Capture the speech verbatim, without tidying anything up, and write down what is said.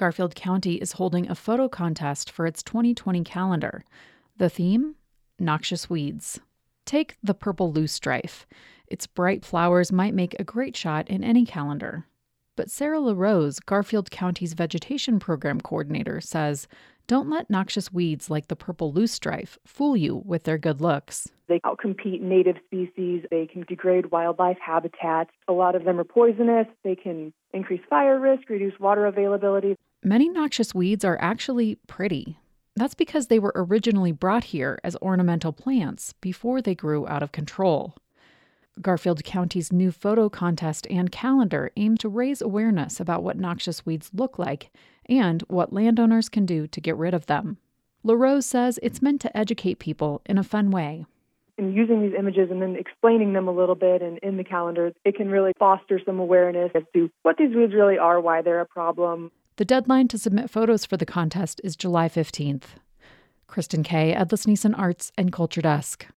Garfield County is holding a photo contest for its twenty twenty calendar. The theme? Noxious weeds. Take the purple loosestrife. Its bright flowers might make a great shot in any calendar. But Sarah LaRose, Garfield County's vegetation program coordinator, says, don't let noxious weeds like the purple loosestrife fool you with their good looks. They outcompete native species. They can degrade wildlife habitats. A lot of them are poisonous. They can increase fire risk, reduce water availability. Many noxious weeds are actually pretty. That's because they were originally brought here as ornamental plants before they grew out of control. Garfield County's new photo contest and calendar aim to raise awareness about what noxious weeds look like and what landowners can do to get rid of them. LaRose says it's meant to educate people in a fun way. And using these images and then explaining them a little bit and in the calendar, it can really foster some awareness as to what these weeds really are, why they're a problem. The deadline to submit photos for the contest is July fifteenth. Kristen Kay, Atlas Nielsen Arts and Culture Desk.